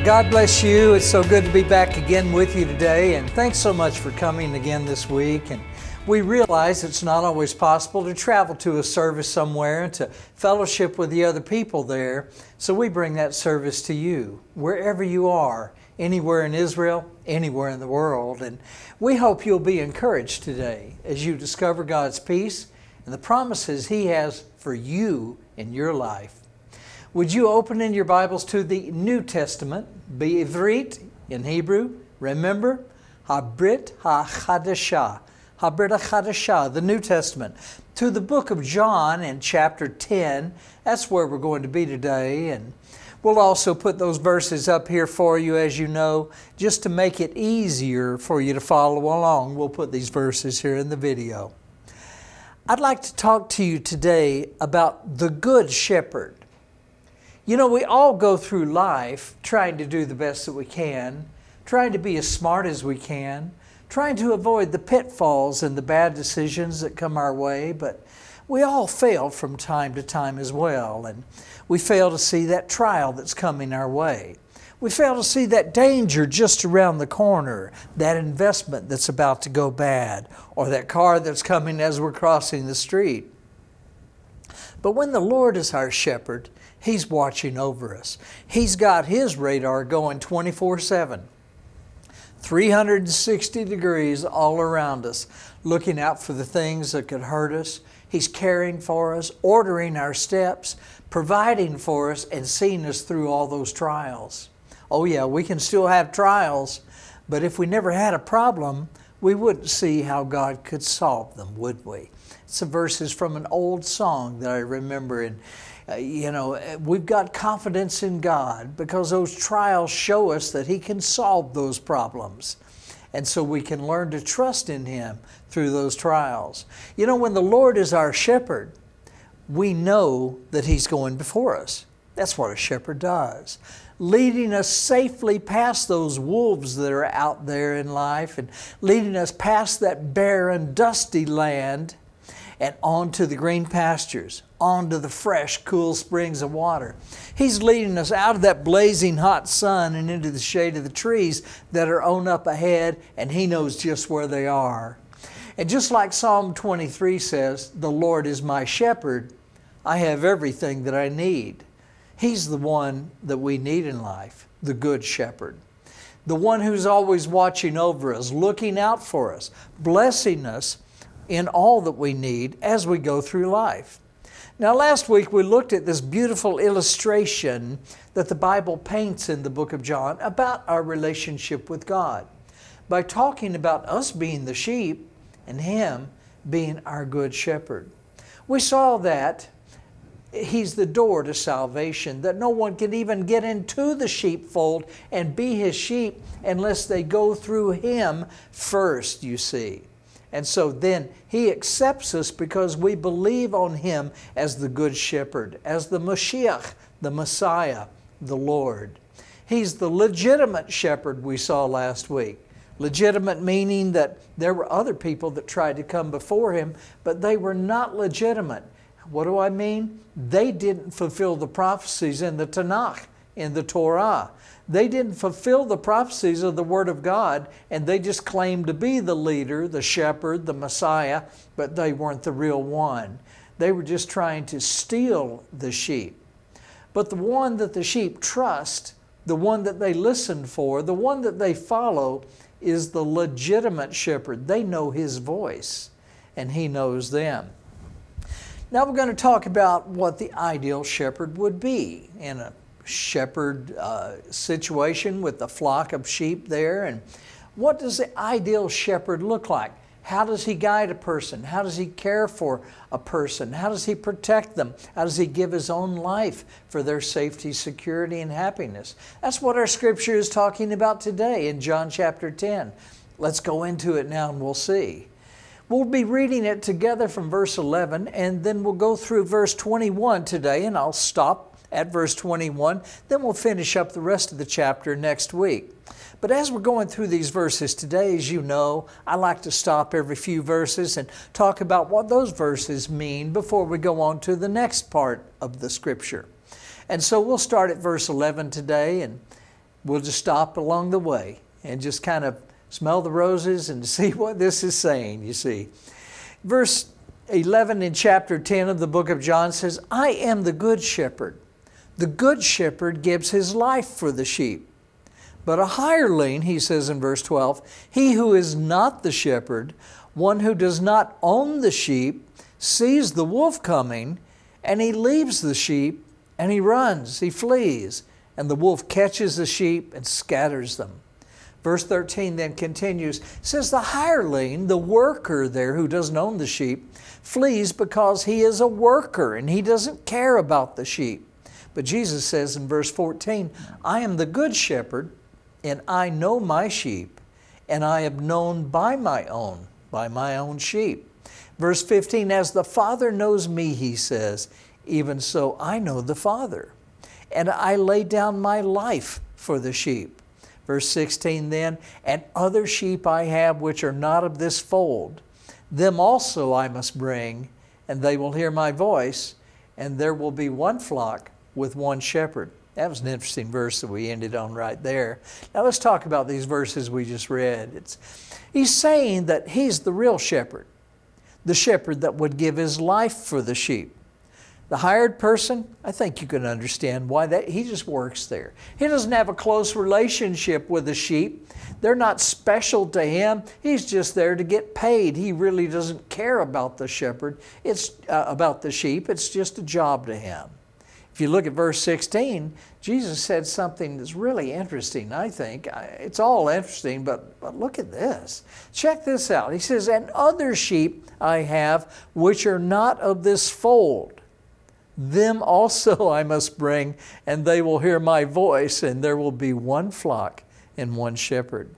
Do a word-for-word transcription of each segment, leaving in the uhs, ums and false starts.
God bless you. It's so good to be back again with you today, and thanks so much for coming again this week. And we realize it's not always possible to travel to a service somewhere and to fellowship with the other people there, so we bring that service to you, wherever you are, anywhere in Israel, anywhere in the world. And we hope you'll be encouraged today as you discover God's peace and the promises He has for you in your life. Would you open in your Bibles to the New Testament, Be'ivrit in Hebrew? Remember, Habrit HaChadashah, Habrit HaChadashah, the New Testament. To the book of John in chapter ten, that's where we're going to be today. And we'll also put those verses up here for you, as you know, just to make it easier for you to follow along. We'll put these verses here in the video. I'd like to talk to you today about the Good Shepherd. You know, we all go through life trying to do the best that we can, trying to be as smart as we can, trying to avoid the pitfalls and the bad decisions that come our way, but we all fail from time to time as well, and we fail to see that trial that's coming our way. We fail to see that danger just around the corner, that investment that's about to go bad, or that car that's coming as we're crossing the street. But when the Lord is our shepherd, He's watching over us. He's got His radar going twenty-four seven. three hundred sixty degrees all around us, looking out for the things that could hurt us. He's caring for us, ordering our steps, providing for us, and seeing us through all those trials. Oh yeah, we can still have trials, but if we never had a problem, we wouldn't see how God could solve them, would we? Some verses from an old song that I remember. And uh, you know, we've got confidence in God because those trials show us that He can solve those problems. And so we can learn to trust in Him through those trials. You know, when the Lord is our shepherd, we know that He's going before us. That's what a shepherd does. Leading us safely past those wolves that are out there in life, and leading us past that barren, dusty land and onto the green pastures, onto the fresh, cool springs of water. He's leading us out of that blazing hot sun and into the shade of the trees that are on up ahead, and He knows just where they are. And just like Psalm twenty-three says, "The Lord is my shepherd, I have everything that I need." He's the one that we need in life, the Good Shepherd. The one who's always watching over us, looking out for us, blessing us in all that we need as we go through life. Now, last week we looked at this beautiful illustration that the Bible paints in the book of John about our relationship with God by talking about us being the sheep and Him being our good shepherd. We saw that He's the door to salvation, that no one can even get into the sheepfold and be His sheep unless they go through Him first, you see. And so then He accepts us because we believe on Him as the Good Shepherd, as the Mashiach, the Messiah, the Lord. He's the legitimate shepherd we saw last week. Legitimate meaning that there were other people that tried to come before Him, but they were not legitimate. What do I mean? They didn't fulfill the prophecies in the Tanakh, in the Torah. They didn't fulfill the prophecies of the Word of God, and they just claimed to be the leader, the shepherd, the Messiah, but they weren't the real one. They were just trying to steal the sheep. But the one that the sheep trust, the one that they listen for, the one that they follow, is the legitimate shepherd. They know His voice, and He knows them. Now we're going to talk about what the ideal shepherd would be in a shepherd uh, situation with a flock of sheep there. And what does the ideal shepherd look like? How does he guide a person? How does he care for a person? How does he protect them? How does he give his own life for their safety, security, and happiness? That's what our scripture is talking about today in John chapter ten. Let's go into it now and we'll see. We'll be reading it together from verse eleven, and then we'll go through verse twenty-one today, and I'll stop at verse twenty-one. Then we'll finish up the rest of the chapter next week. But as we're going through these verses today, as you know, I like to stop every few verses and talk about what those verses mean before we go on to the next part of the scripture. And so we'll start at verse eleven today, and we'll just stop along the way and just kind of smell the roses and see what this is saying, you see. Verse eleven in chapter ten of the book of John says, I am the good shepherd. The good shepherd gives his life for the sheep. But a hireling, he says in verse twelve, he who is not the shepherd, one who does not own the sheep, sees the wolf coming, and he leaves the sheep, and he runs, he flees, and the wolf catches the sheep and scatters them. Verse thirteen then continues, says the hireling, the worker there who doesn't own the sheep, flees because he is a worker and he doesn't care about the sheep. But Jesus says in verse fourteen, I am the good shepherd, and I know my sheep, and I am known by my own, by my own sheep. Verse fifteen, as the Father knows me, he says, even so I know the Father, and I lay down my life for the sheep. Verse sixteen then, and other sheep I have which are not of this fold. Them also I must bring, and they will hear my voice, and there will be one flock with one shepherd. That was an interesting verse that we ended on right there. Now let's talk about these verses we just read. It's, he's saying that he's the real shepherd, the shepherd that would give his life for the sheep. The hired person, I think you can understand why that he just works there. He doesn't have a close relationship with the sheep. They're not special to him. He's just there to get paid. He really doesn't care about the shepherd. It's uh, about the sheep. It's just a job to him. If you look at verse sixteen, Jesus said something that's really interesting, I think. It's all interesting, but, but look at this. Check this out. He says, and other sheep I have which are not of this fold. Them also I must bring, and they will hear my voice, and there will be one flock and one shepherd.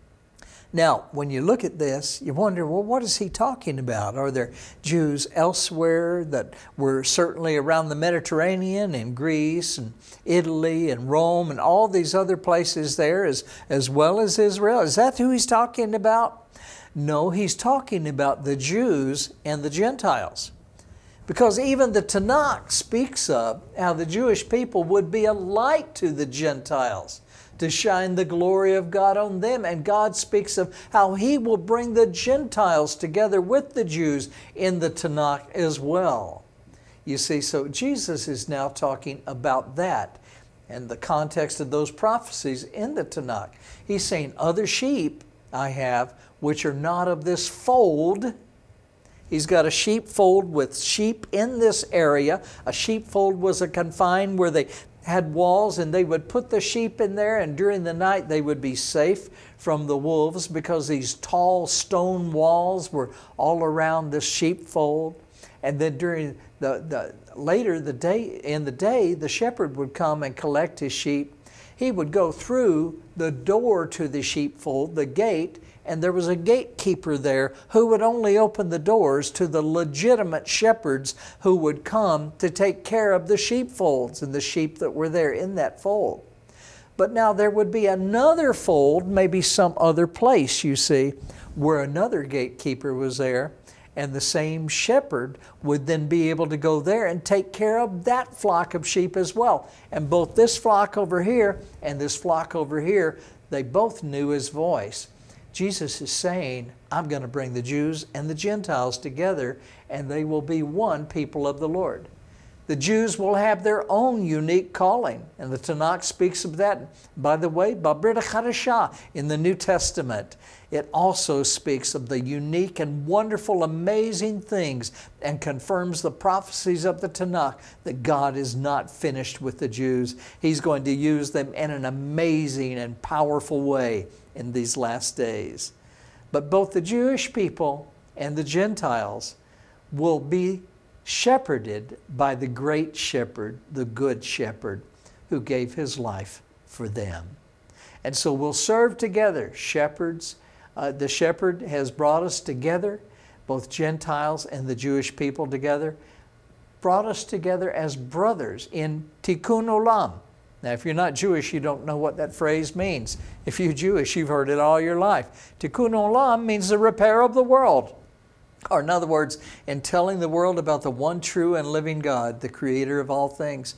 Now, when you look at this, you wonder, well, what is he talking about? Are there Jews elsewhere that were certainly around the Mediterranean and Greece and Italy and Rome and all these other places there as, as well as Israel? Is that who he's talking about? No, he's talking about the Jews and the Gentiles. Because even the Tanakh speaks of how the Jewish people would be a light to the Gentiles, to shine the glory of God on them. And God speaks of how He will bring the Gentiles together with the Jews in the Tanakh as well. You see, so Jesus is now talking about that and the context of those prophecies in the Tanakh. He's saying, other sheep I have which are not of this fold. He's got a sheepfold with sheep in this area. A sheepfold was a confine where they had walls, and they would put the sheep in there, and during the night they would be safe from the wolves because these tall stone walls were all around this sheepfold. And then during the, the later the day in the day, the shepherd would come and collect his sheep. He would go through the door to the sheepfold, the gate, and there was a gatekeeper there who would only open the doors to the legitimate shepherds who would come to take care of the sheepfolds and the sheep that were there in that fold. But now there would be another fold, maybe some other place, you see, where another gatekeeper was there, and the same shepherd would then be able to go there and take care of that flock of sheep as well. And both this flock over here and this flock over here, they both knew His voice. Jesus is saying, I'm going to bring the Jews and the Gentiles together, and they will be one people of the Lord. The Jews will have their own unique calling, and the Tanakh speaks of that. By the way, Brit Hadashah in the New Testament, it also speaks of the unique and wonderful, amazing things and confirms the prophecies of the Tanakh that God is not finished with the Jews. He's going to use them in an amazing and powerful way in these last days. But both the Jewish people and the Gentiles will be shepherded by the great shepherd, the good shepherd, who gave His life for them. And so we'll serve together, shepherds. Uh, the shepherd has brought us together, both Gentiles and the Jewish people together, brought us together as brothers in tikkun olam. Now, if you're not Jewish, you don't know what that phrase means. If you're Jewish, you've heard it all your life. Tikkun olam means the repair of the world. Or in other words, in telling the world about the one true and living God, the Creator of all things,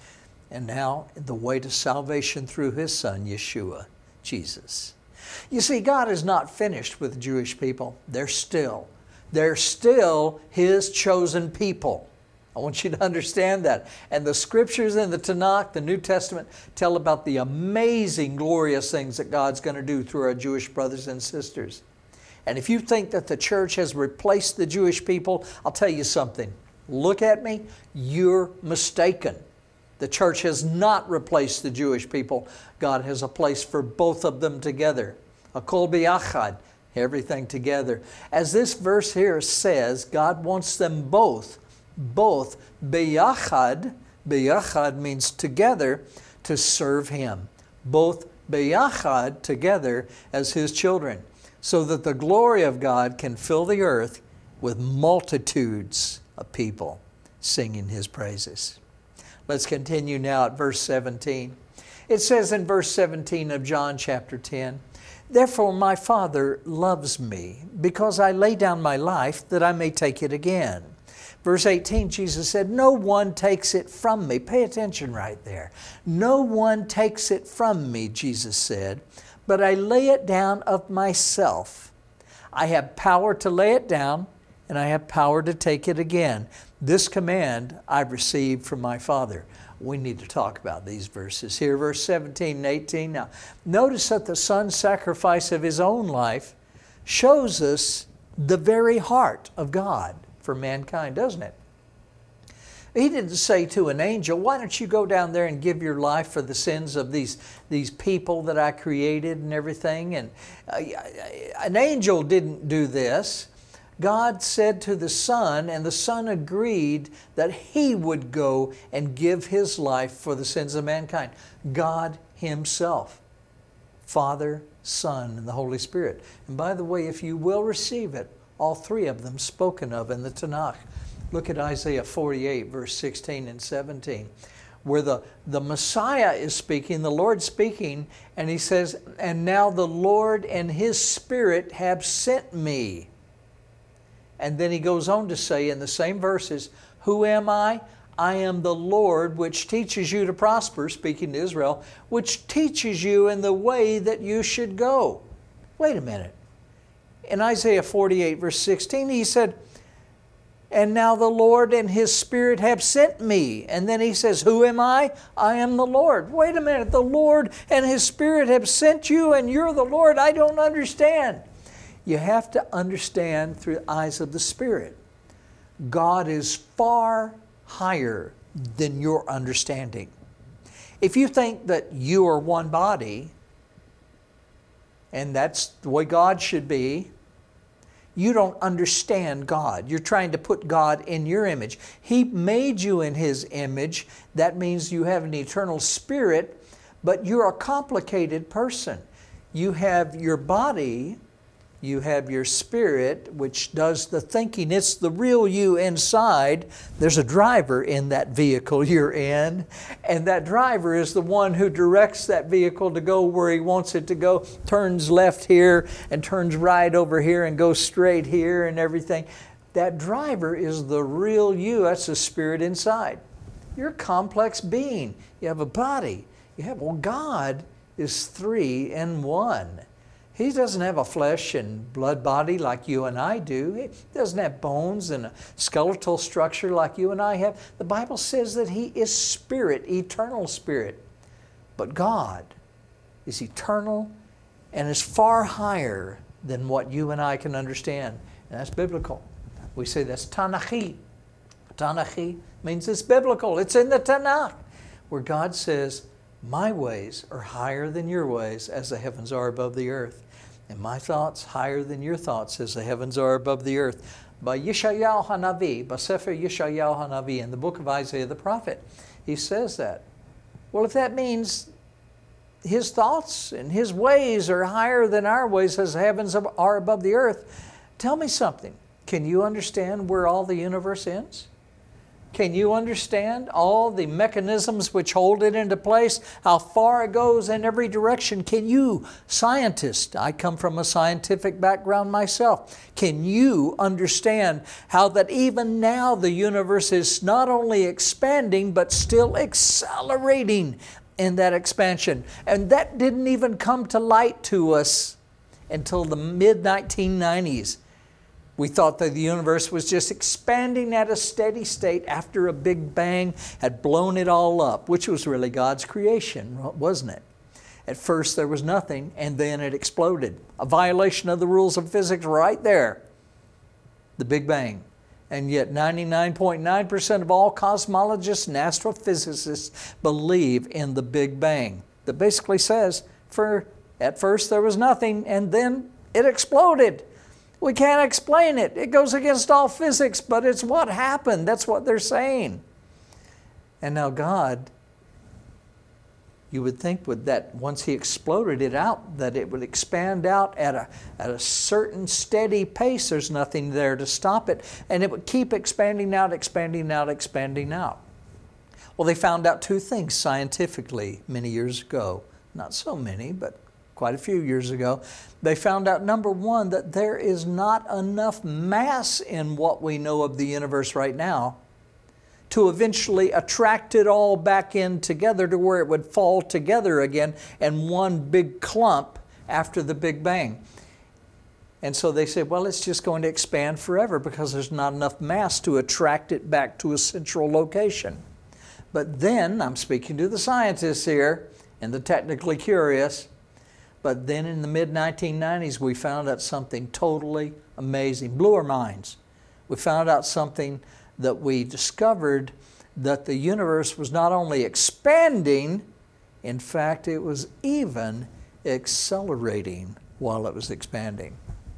and now the way to salvation through His Son, Yeshua, Jesus. You see, God is not finished with the Jewish people. They're still, they're still His chosen people. I want you to understand that. And the scriptures in the Tanakh, the New Testament, tell about the amazing, glorious things that God's going to do through our Jewish brothers and sisters. And if you think that the church has replaced the Jewish people, I'll tell you something. Look at me. You're mistaken. The church has not replaced the Jewish people. God has a place for both of them together. Hakol biyachad, everything together. As this verse here says, God wants them both, both biyachad, biyachad means together, to serve Him. Both biyachad, together, as His children, so that the glory of God can fill the earth with multitudes of people singing His praises. Let's continue now at verse seventeen. It says in verse seventeen of John chapter ten, "Therefore my Father loves me, because I lay down my life that I may take it again." Verse eighteen, Jesus said, "No one takes it from me." Pay attention right there. "No one takes it from me," Jesus said, "but I lay it down of myself. I have power to lay it down, and I have power to take it again. This command I've received from my Father." We need to talk about these verses here, verse seventeen and eighteen. Now, notice that the Son's sacrifice of His own life shows us the very heart of God for mankind, doesn't it? He didn't say to an angel, "Why don't you go down there and give your life for the sins of these, these people that I created and everything?" And uh, an angel didn't do this. God said to the Son, and the Son agreed that He would go and give His life for the sins of mankind. God Himself, Father, Son, and the Holy Spirit. And by the way, if you will receive it, all three of them spoken of in the Tanakh. Look at Isaiah forty-eight, verse sixteen and seventeen, where the, the Messiah is speaking, the Lord speaking, and He says, "And now the Lord and His Spirit have sent me." And then He goes on to say in the same verses, "Who am I? I am the Lord which teaches you to prosper," speaking to Israel, "which teaches you in the way that you should go." Wait a minute. In Isaiah forty-eight, verse sixteen, He said, "And now the Lord and His Spirit have sent me." And then He says, "Who am I? I am the Lord." Wait a minute. The Lord and His Spirit have sent you and you're the Lord? I don't understand. You have to understand through the eyes of the Spirit. God is far higher than your understanding. If you think that you are one body, and that's the way God should be, you don't understand God. You're trying to put God in your image. He made you in His image. That means you have an eternal spirit, but you're a complicated person. You have your body, you have your spirit, which does the thinking. It's the real you inside. There's a driver in that vehicle you're in, and that driver is the one who directs that vehicle to go where he wants it to go, turns left here and turns right over here and goes straight here and everything. That driver is the real you. That's the spirit inside. You're a complex being. You have a body. You have, well, God is three in one. He doesn't have a flesh and blood body like you and I do. He doesn't have bones and a skeletal structure like you and I have. The Bible says that He is spirit, eternal spirit. But God is eternal and is far higher than what you and I can understand. And that's biblical. We say that's Tanakhi. Tanakhi means it's biblical. It's in the Tanakh, where God says, "My ways are higher than your ways, as the heavens are above the earth. And my thoughts higher than your thoughts, as the heavens are above the earth." By Yeshayahu Hanavi, by Sefer Yeshayahu Hanavi, in the book of Isaiah the prophet, he says that. Well, if that means His thoughts and His ways are higher than our ways, as the heavens are above the earth, tell me something. Can you understand where all the universe ends? Can you understand all the mechanisms which hold it into place? How far it goes in every direction? Can you, scientist, I come from a scientific background myself, can you understand how that even now the universe is not only expanding but still accelerating in that expansion? And that didn't even come to light to us until the mid nineteen nineties. We thought that the universe was just expanding at a steady state after a big bang had blown it all up, which was really God's creation, wasn't it? At first there was nothing, and then it exploded. A violation of the rules of physics right there, the Big Bang. And yet ninety-nine point nine percent of all cosmologists and astrophysicists believe in the Big Bang. That basically says, for at first there was nothing, and then it exploded. We can't explain it. It goes against all physics, but it's what happened. That's what they're saying. And now God, you would think with that once He exploded it out, that it would expand out at a, at a certain steady pace. There's nothing there to stop it. And it would keep expanding out, expanding out, expanding out. Well, they found out two things scientifically many years ago. Not so many, but quite a few years ago. They found out, number one, that there is not enough mass in what we know of the universe right now to eventually attract it all back in together to where it would fall together again in one big clump after the Big Bang. And so they said, well, it's just going to expand forever because there's not enough mass to attract it back to a central location. But then, I'm speaking to the scientists here and the technically curious, but then in the mid nineteen nineties, we found out something totally amazing, blew our minds. We found out something that we discovered, that the universe was not only expanding, in fact, it was even accelerating while it was expanding.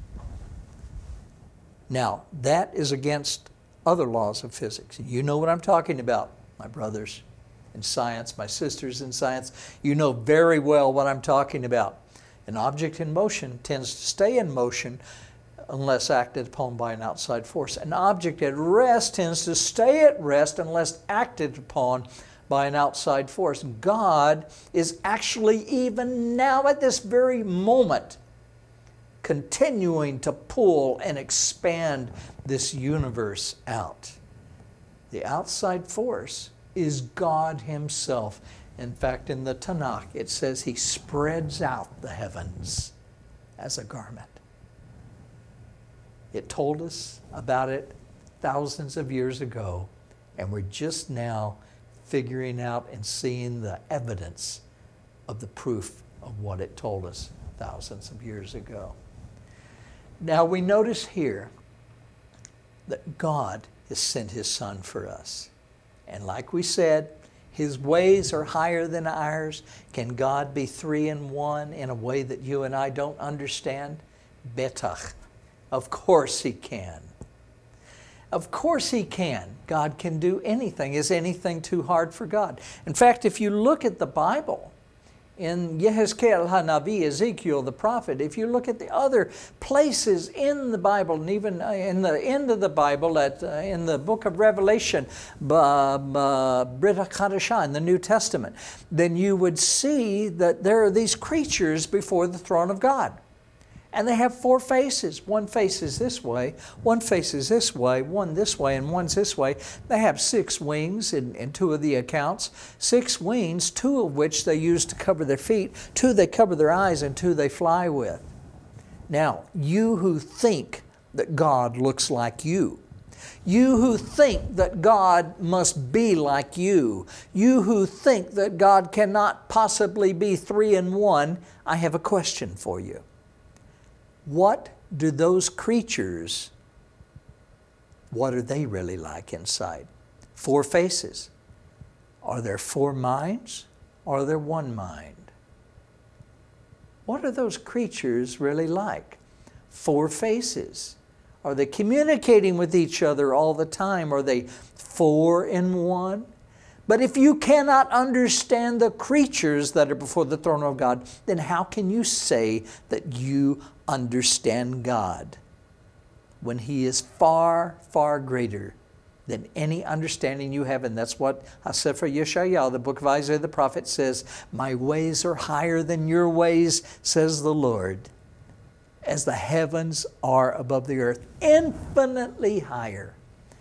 Now, that is against other laws of physics. You know what I'm talking about, my brothers in science, my sisters in science. You know very well what I'm talking about. An object in motion tends to stay in motion unless acted upon by an outside force. An object at rest tends to stay at rest unless acted upon by an outside force. God is actually even now at this very moment continuing to pull and expand this universe out. The outside force is God Himself. In fact, in the Tanakh, it says He spreads out the heavens as a garment. It told us about it thousands of years ago, and we're just now figuring out and seeing the evidence of the proof of what it told us thousands of years ago. Now we notice here that God has sent His Son for us. And like we said, His ways are higher than ours. Can God be three in one in a way that you and I don't understand? Betach. Of course He can. Of course He can. God can do anything. Is anything too hard for God? In fact, if you look at the Bible, in Yehezkel HaNavi, Ezekiel the prophet, if you look at the other places in the Bible, and even in the end of the Bible, at, uh, in the book of Revelation, uh, Brit HaChadashah, in the New Testament, then you would see that there are these creatures before the throne of God. And they have four faces. One face is this way, one face is this way, one this way, and one's this way. They have six wings in, in two of the accounts. Six wings, two of which they use to cover their feet, two they cover their eyes, and two they fly with. Now, you who think that God looks like you, you who think that God must be like you, you who think that God cannot possibly be three in one, I have a question for you. What do those creatures, what are they really like inside? Four faces. Are there four minds or are there one mind? What are those creatures really like? Four faces. Are they communicating with each other all the time? Are they four in one? But if you cannot understand the creatures that are before the throne of God, then how can you say that you understand God when He is far, far greater than any understanding you have. And that's what Sefer Yeshayahu, the book of Isaiah the prophet, says. My ways are higher than your ways, says the Lord, as the heavens are above the earth. Infinitely higher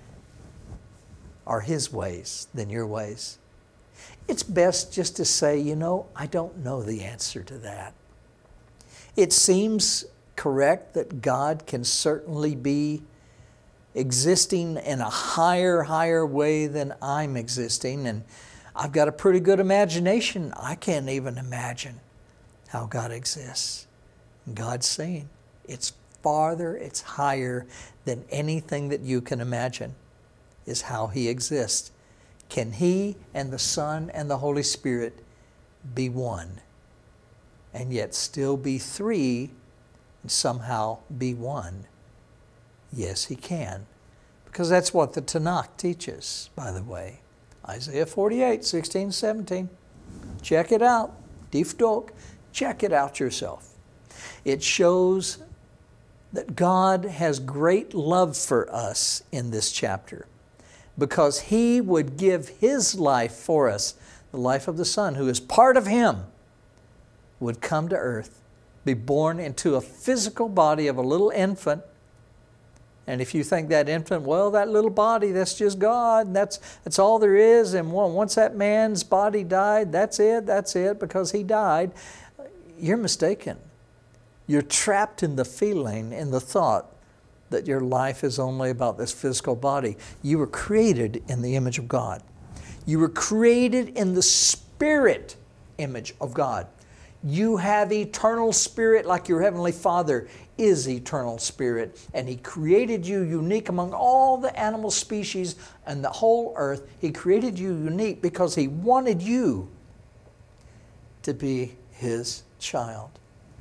are His ways than your ways. It's best just to say, you know, I don't know the answer to that. It seems correct that God can certainly be existing in a higher, higher way than I'm existing. And I've got a pretty good imagination. I can't even imagine how God exists. God's saying it's farther, it's higher than anything that you can imagine is how He exists. Can He and the Son and the Holy Spirit be one and yet still be three and somehow be one? Yes, He can. Because that's what the Tanakh teaches, by the way. Isaiah forty-eight, sixteen, seventeen. Check it out. Difdok. Check it out yourself. It shows that God has great love for us in this chapter because He would give His life for us. The life of the Son, who is part of Him, would come to earth, be born into a physical body of a little infant. And if you think that infant, well, that little body, that's just God. That's, that's all there is. And once that man's body died, that's it, that's it, because he died. You're mistaken. You're trapped in the feeling, in the thought that your life is only about this physical body. You were created in the image of God. You were created in the spirit image of God. You have eternal spirit like your Heavenly Father is eternal spirit. And He created you unique among all the animal species and the whole earth. He created you unique because He wanted you to be His child.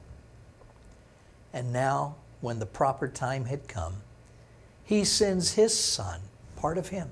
And now, when the proper time had come, He sends His Son, part of Him,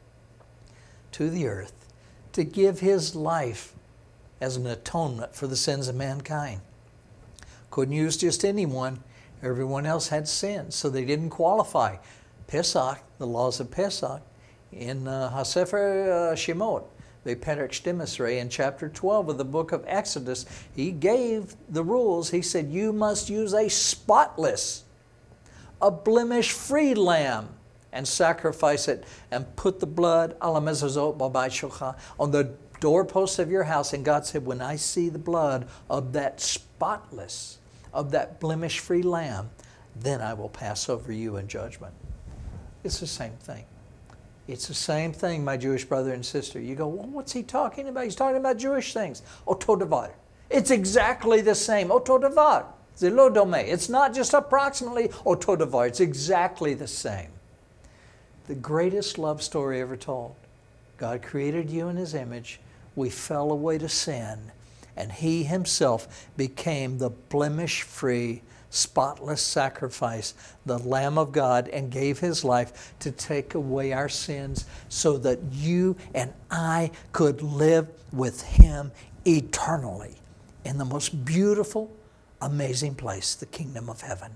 to the earth to give His life as an atonement for the sins of mankind. Couldn't use just anyone. Everyone else had sinned, so they didn't qualify. Pesach, the laws of Pesach, in uh, HaSefer uh, Shemot, the Perek Shtimisrei, in chapter twelve of the book of Exodus, He gave the rules. He said, you must use a spotless, a blemish-free lamb and sacrifice it and put the blood ala mezuzot b'bayit shelcha on the doorposts of your house. And God said, when I see the blood of that spotless, of that blemish-free lamb, then I will pass over you in judgment. It's the same thing. It's the same thing, my Jewish brother and sister. You go, well, what's he talking about? He's talking about Jewish things. Oto davar. It's exactly the same. Oto davar. Zelo domeh. It's not just approximately oto davar. It's exactly the same. The greatest love story ever told. God created you in His image. We fell away to sin, and He Himself became the blemish-free, spotless sacrifice, the Lamb of God, and gave His life to take away our sins so that you and I could live with Him eternally in the most beautiful, amazing place, the kingdom of heaven.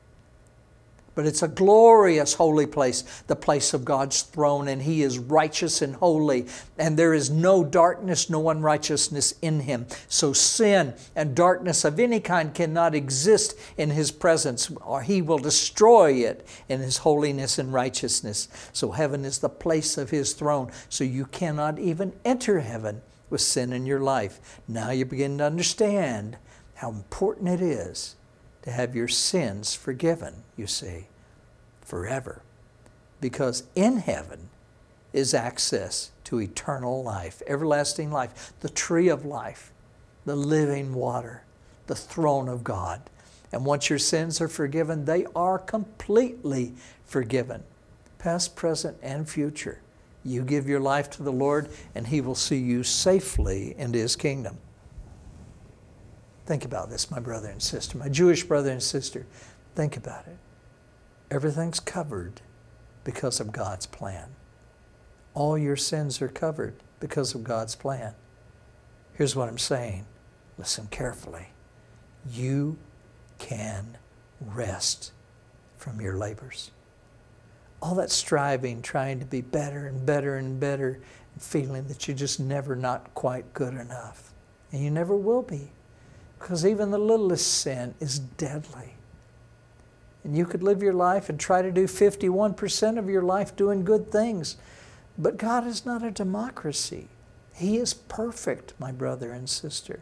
But it's a glorious holy place, the place of God's throne, and He is righteous and holy, and there is no darkness, no unrighteousness in Him. So sin and darkness of any kind cannot exist in His presence, or He will destroy it in His holiness and righteousness. So heaven is the place of His throne, so you cannot even enter heaven with sin in your life. Now you begin to understand how important it is to have your sins forgiven, you see, forever. Because in heaven is access to eternal life, everlasting life, the tree of life, the living water, the throne of God. And once your sins are forgiven, they are completely forgiven, past, present, and future. You give your life to the Lord, and He will see you safely into His kingdom. Think about this, my brother and sister, my Jewish brother and sister. Think about it. Everything's covered because of God's plan. All your sins are covered because of God's plan. Here's what I'm saying. Listen carefully. You can rest from your labors. All that striving, trying to be better and better and better, and feeling that you're just never not quite good enough. And you never will be, because even the littlest sin is deadly. And you could live your life and try to do fifty-one percent of your life doing good things. But God is not a democracy. He is perfect, my brother and sister.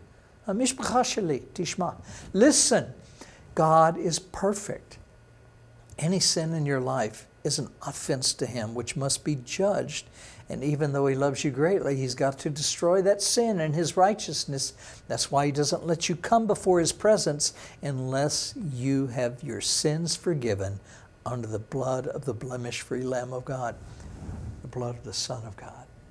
Listen, God is perfect. Any sin in your life is an offense to Him, which must be judged. And even though He loves you greatly, He's got to destroy that sin and His righteousness. That's why He doesn't let you come before His presence unless you have your sins forgiven under the blood of the blemish-free Lamb of God, the blood of the Son of God.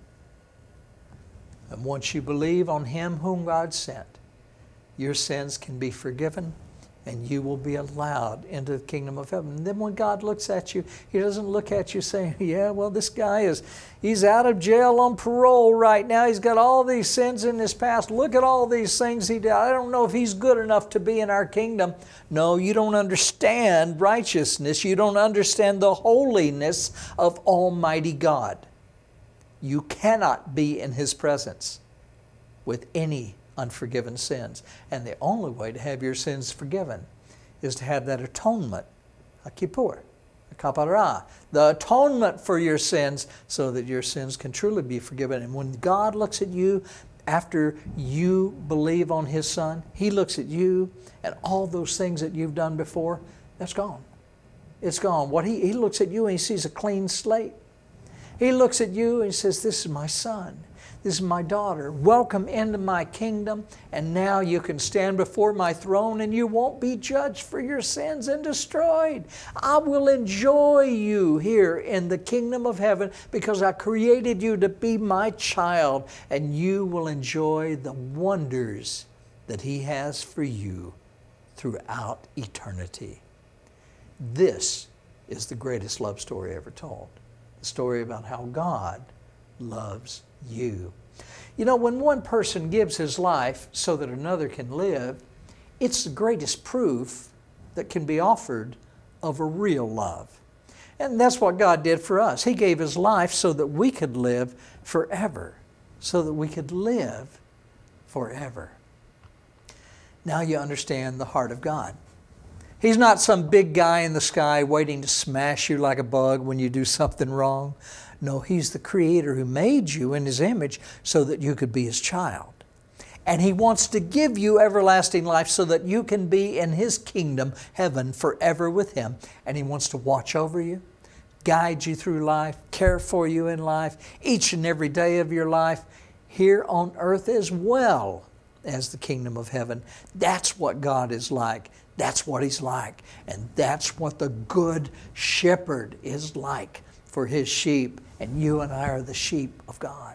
And once you believe on Him whom God sent, your sins can be forgiven and you will be allowed into the kingdom of heaven. And then when God looks at you, He doesn't look at you saying, yeah, well, this guy is, he's out of jail on parole right now. He's got all these sins in his past. Look at all these things he did. I don't know if he's good enough to be in our kingdom. No, you don't understand righteousness. You don't understand the holiness of Almighty God. You cannot be in His presence with any unforgiven sins. And the only way to have your sins forgiven is to have that atonement, a kippur, a kapara, the atonement for your sins, so that your sins can truly be forgiven. And when God looks at you after you believe on His Son, He looks at you and all those things that you've done before, that's gone. It's gone. What he, he looks at you and He sees a clean slate. He looks at you and He says, this is my son. This is my daughter. Welcome into my kingdom. And now you can stand before my throne and you won't be judged for your sins and destroyed. I will enjoy you here in the kingdom of heaven because I created you to be my child. And you will enjoy the wonders that He has for you throughout eternity. This is the greatest love story ever told. The story about how God loves you. You know, when one person gives his life so that another can live, it's the greatest proof that can be offered of a real love. And that's what God did for us. He gave His life so that we could live forever, so that we could live forever. Now you understand the heart of God. He's not some big guy in the sky waiting to smash you like a bug when you do something wrong. No, He's the Creator who made you in His image so that you could be His child. And He wants to give you everlasting life so that you can be in His kingdom, heaven, forever with Him. And He wants to watch over you, guide you through life, care for you in life, each and every day of your life, here on earth as well as the kingdom of heaven. That's what God is like. That's what He's like. And that's what the good shepherd is like for His sheep. And you and I are the sheep of God.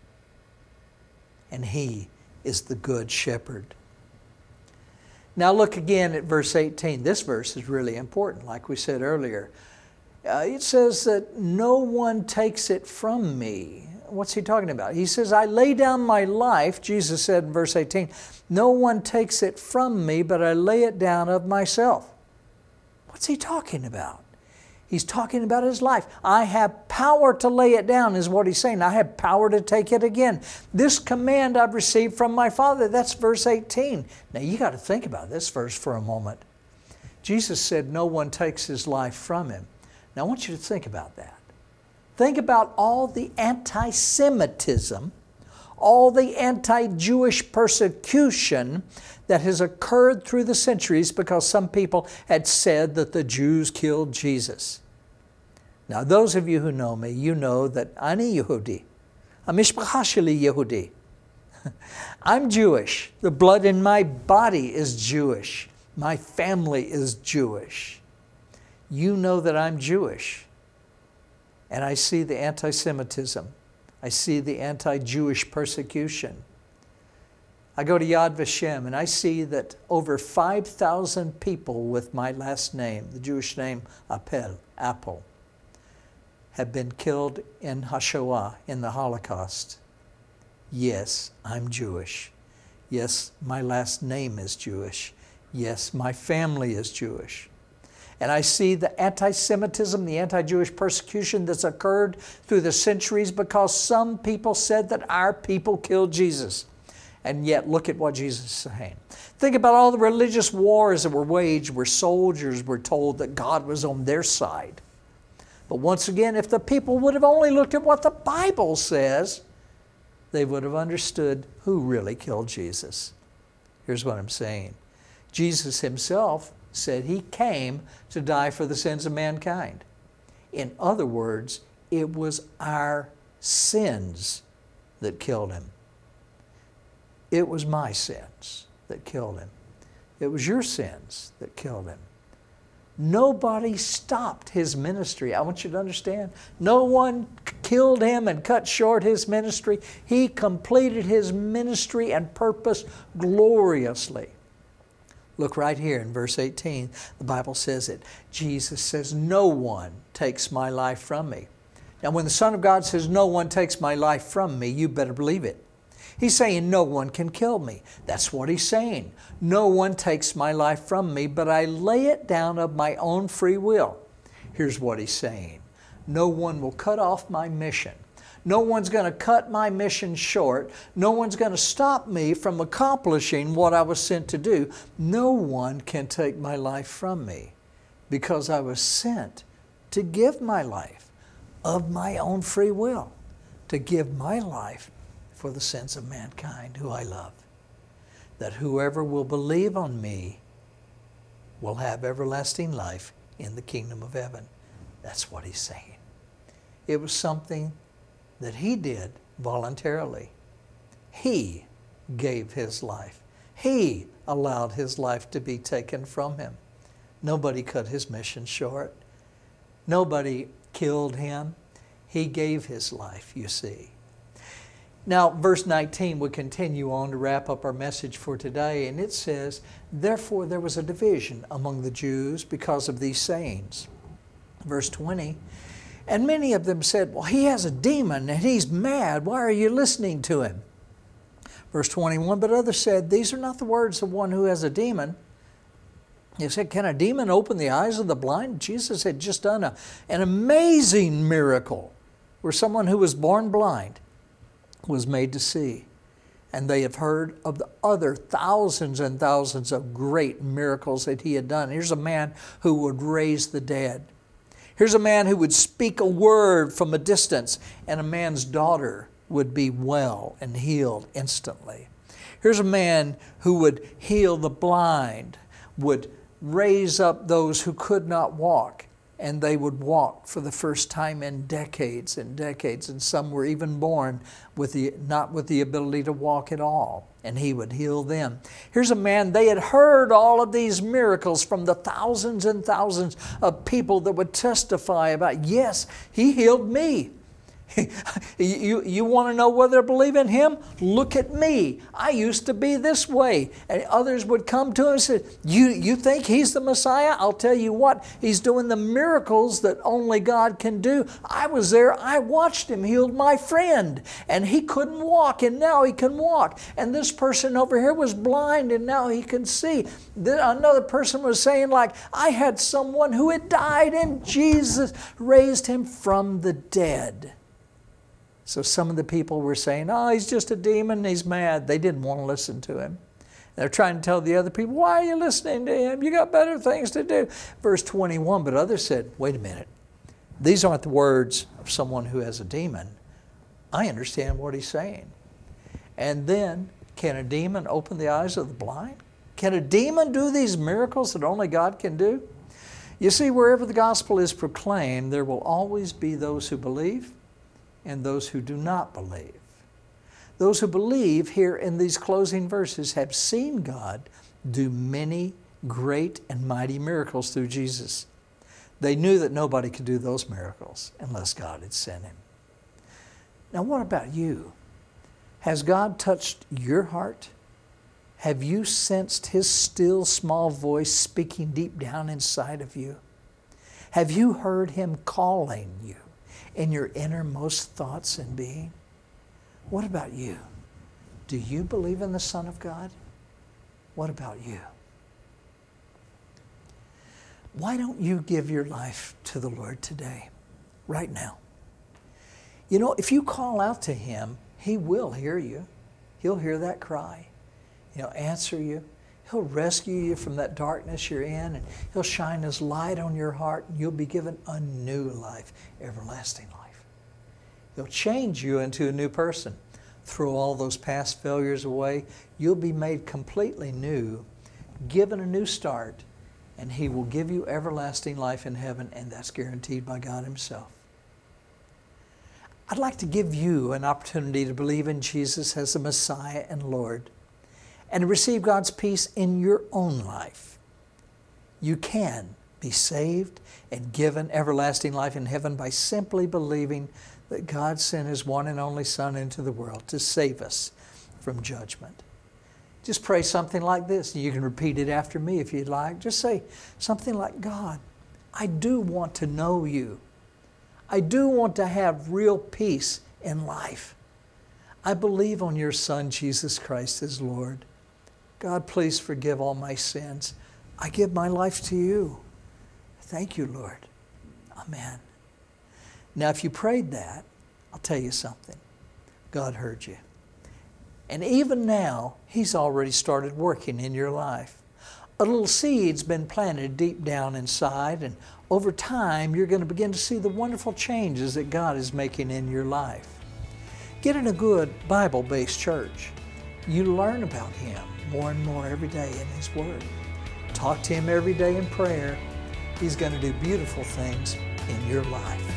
And He is the good shepherd. Now look again at verse eighteen. This verse is really important, like we said earlier. Uh, it says that no one takes it from me. What's He talking about? He says, I lay down my life, Jesus said in verse eighteen, no one takes it from me, but I lay it down of myself. What's He talking about? He's talking about His life. I have power to lay it down is what He's saying. I have power to take it again. This command I've received from my Father. That's verse eighteen. Now you got to think about this verse for a moment. Jesus said no one takes His life from Him. Now I want you to think about that. Think about all the anti-Semitism, all the anti-Jewish persecution that has occurred through the centuries because some people had said that the Jews killed Jesus. Now, those of you who know me, you know that Ani Yehudi, Mishpacha sheli Yehudi. I'm Jewish. The blood in my body is Jewish. My family is Jewish. You know that I'm Jewish. And I see the anti-Semitism. I see the anti-Jewish persecution. I go to Yad Vashem and I see that over five thousand people with my last name, the Jewish name Appel, Apple, have been killed in HaShoah, in the Holocaust. Yes, I'm Jewish. Yes, my last name is Jewish. Yes, my family is Jewish. And I see the anti-Semitism, the anti-Jewish persecution that's occurred through the centuries because some people said that our people killed Jesus. And yet, look at what Jesus is saying. Think about all the religious wars that were waged where soldiers were told that God was on their side. But once again, if the people would have only looked at what the Bible says, they would have understood who really killed Jesus. Here's what I'm saying. Jesus himself said he came to die for the sins of mankind. In other words, it was our sins that killed him. It was my sins that killed him. It was your sins that killed him. Nobody stopped his ministry. I want you to understand. No one killed him and cut short his ministry. He completed his ministry and purpose gloriously. Look right here in verse eighteen. The Bible says it. Jesus says, no one takes my life from me. Now when the Son of God says, no one takes my life from me, you better believe it. He's saying no one can kill me. That's what he's saying. No one takes my life from me, but I lay it down of my own free will. Here's what he's saying. No one will cut off my mission. No one's going to cut my mission short. No one's going to stop me from accomplishing what I was sent to do. No one can take my life from me because I was sent to give my life of my own free will, to give my life for the sins of mankind who I love. That whoever will believe on me will have everlasting life in the kingdom of heaven. That's what he's saying. It was something that he did voluntarily. He gave his life. He allowed his life to be taken from him. Nobody cut his mission short. Nobody killed him. He gave his life, you see. Now, verse nineteen would continue on to wrap up our message for today, and it says, therefore there was a division among the Jews because of these sayings. Verse twenty, and many of them said, well, he has a demon and he's mad. Why are you listening to him? Verse twenty-one, but others said, these are not the words of one who has a demon. He said, can a demon open the eyes of the blind? Jesus had just done a, an amazing miracle where someone who was born blind was made to see. And they have heard of the other thousands and thousands of great miracles that he had done. Here's a man who would raise the dead. Here's a man who would speak a word from a distance, and a man's daughter would be well and healed instantly. Here's a man who would heal the blind, would raise up those who could not walk, and they would walk for the first time in decades and decades, and some were even born with the not with the ability to walk at all, and he would heal them. Here's a man, they had heard all of these miracles from the thousands and thousands of people that would testify about, yes, he healed me. you, you want to know whether to believe in him? Look at me. I used to be this way. And others would come to him and say, you, you think he's the Messiah? I'll tell you what, he's doing the miracles that only God can do. I was there. I watched him heal my friend. And he couldn't walk, and now he can walk. And this person over here was blind, and now he can see. Then another person was saying, like, I had someone who had died, and Jesus raised him from the dead. So some of the people were saying, oh, he's just a demon, he's mad. They didn't want to listen to him. They're trying to tell the other people, why are you listening to him? You got better things to do. Verse twenty-one, but others said, wait a minute. These aren't the words of someone who has a demon. I understand what he's saying. And then, can a demon open the eyes of the blind? Can a demon do these miracles that only God can do? You see, wherever the gospel is proclaimed, there will always be those who believe and those who do not believe. Those who believe here in these closing verses have seen God do many great and mighty miracles through Jesus. They knew that nobody could do those miracles unless God had sent him. Now, what about you? Has God touched your heart? Have you sensed his still small voice speaking deep down inside of you? Have you heard him calling you in your innermost thoughts and being? What about you? Do you believe in the Son of God? What about you? Why don't you give your life to the Lord today, right now? You know, if you call out to Him, He will hear you. He'll hear that cry. He'll answer you. He'll rescue you from that darkness you're in, and He'll shine His light on your heart, and you'll be given a new life, everlasting life. He'll change you into a new person. Throw all those past failures away. You'll be made completely new, given a new start, and He will give you everlasting life in heaven, and that's guaranteed by God Himself. I'd like to give you an opportunity to believe in Jesus as the Messiah and Lord, and to receive God's peace in your own life. You can be saved and given everlasting life in heaven by simply believing that God sent His one and only Son into the world to save us from judgment. Just pray something like this. You can repeat it after me if you'd like. Just say something like, God, I do want to know You. I do want to have real peace in life. I believe on Your Son, Jesus Christ, as Lord. God, please forgive all my sins. I give my life to You. Thank You, Lord. Amen. Now, if you prayed that, I'll tell you something. God heard you. And even now, He's already started working in your life. A little seed's been planted deep down inside, and over time, you're going to begin to see the wonderful changes that God is making in your life. Get in a good Bible-based church. You learn about Him more and more every day in His Word. Talk to Him every day in prayer. He's going to do beautiful things in your life.